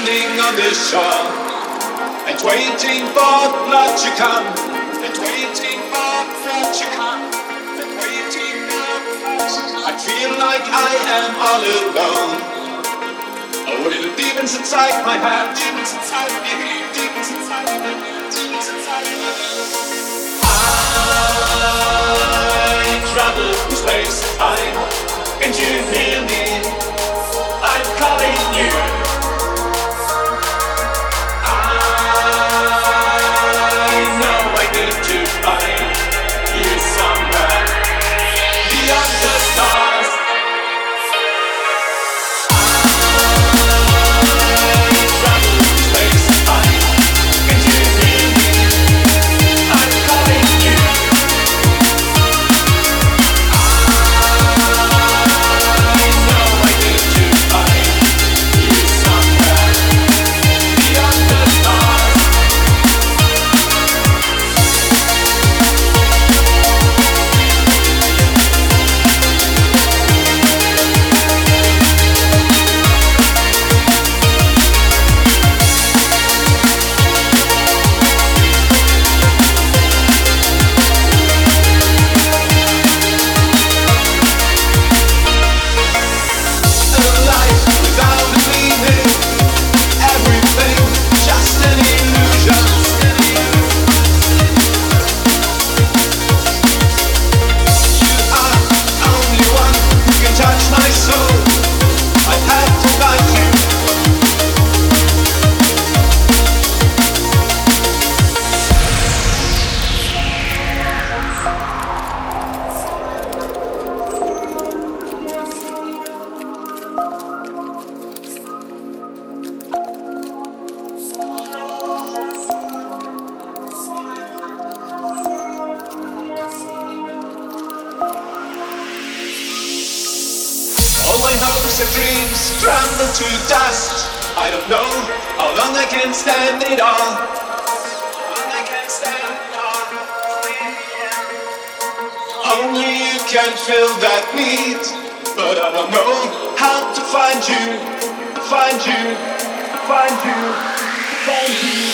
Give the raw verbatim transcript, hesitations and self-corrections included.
standing on the shore and waiting for blood to come, and waiting for blood to come, and waiting for blood to come. I feel like I am all alone. Oh, with the demons inside my head, demons inside me, demons inside my head, demons inside my head. I travel through space, I, can you hear me? I'm calling you. I know I need to find you somewhere beyond the stars. I travel through space, I, can you hear me? I'm calling you. I know I need to find you somewhere beyond the stars. A life without a meaning, everything just an illusion. You are the only one who can touch my soul. I've had to find you. All my hopes and dreams crumble to dust. I don't know how long I can stand it all. How long I can stand it all. Only you can fill that need, but I don't know how to find you, find you, find you, find you.